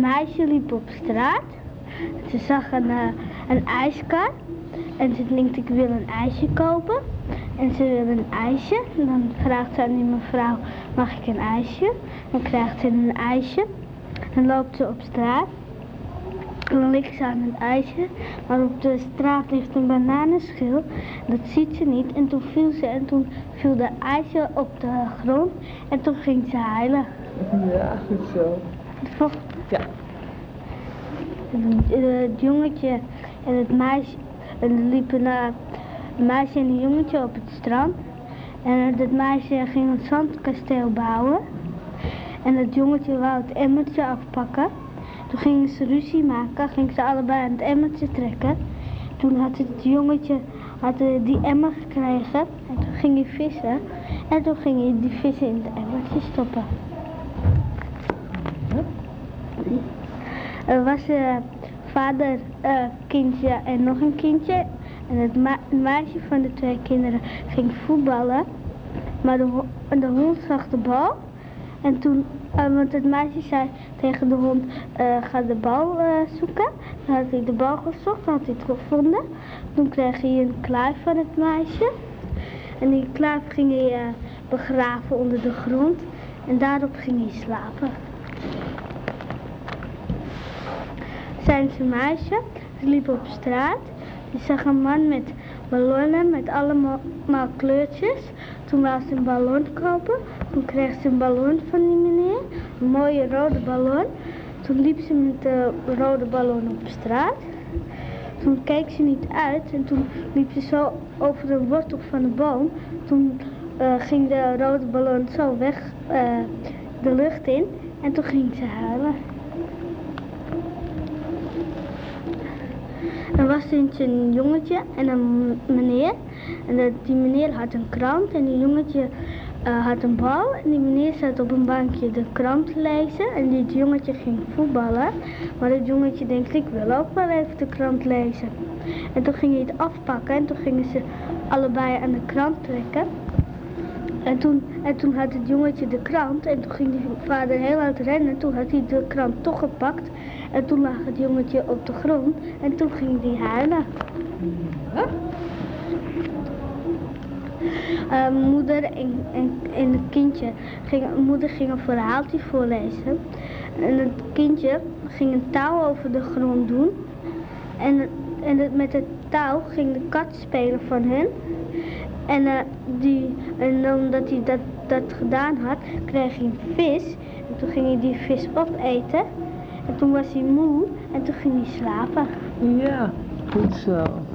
meisje liep op straat. Ze zag een ijskar. En ze denkt, ik wil een ijsje kopen. En ze wil een ijsje. En dan vraagt ze aan die mevrouw, mag ik een ijsje? Dan krijgt ze een ijsje. Dan loopt ze op straat. En dan ligt ze aan het ijsje. Maar op de straat ligt een bananenschil. Dat ziet ze niet. En toen viel ze en toen viel de ijsje op de grond. En toen ging ze huilen. Ja, goed zo. Ja. Het jongetje en het meisje, en er liepen een meisje en een jongetje op het strand. En het meisje ging een zandkasteel bouwen. En het jongetje wou het emmertje afpakken. Toen gingen ze ruzie maken, gingen ze allebei aan het emmertje trekken. Toen had het jongetje die emmer gekregen en toen ging hij vissen. En toen ging hij die vissen in het emmertje stoppen. Er was vader, kindje en nog een kindje. En het meisje van de 2 kinderen ging voetballen. Maar de hond zag de bal. En toen, want het meisje zei tegen de hond, ga de bal zoeken. Dan had hij de bal gezocht, had hij het gevonden. Toen kreeg hij een kluif van het meisje. En die kluif ging hij begraven onder de grond. En daarop ging hij slapen. Zijn meisje, ze liep op straat. Die zag een man met ballonnen met allemaal kleurtjes. Toen wou ze een ballon kopen. Toen kreeg ze een ballon van die meneer. Een mooie rode ballon. Toen liep ze met de rode ballon op straat. Toen keek ze niet uit en toen liep ze zo over de wortel van de boom. Toen ging de rode ballon zo weg de lucht in en toen ging ze huilen. Er was eens een jongetje en een meneer. En die meneer had een krant en die jongetje had een bal. En die meneer zat op een bankje de krant te lezen. En dit jongetje ging voetballen. Maar het jongetje denkt, ik wil ook wel even de krant lezen. En toen ging hij het afpakken en toen gingen ze allebei aan de krant trekken. En toen had het jongetje de krant en toen ging die vader heel hard rennen. En toen had hij de krant toch gepakt. En toen lag het jongetje op de grond en toen ging hij huilen. Moeder en het kindje moeder ging een verhaaltje voorlezen. En het kindje ging een touw over de grond doen. En met het touw ging de kat spelen van hen. En omdat hij dat gedaan had, kreeg hij een vis. En toen ging hij die vis opeten. En toen was hij moe en toen ging hij slapen. Ja, goed zo.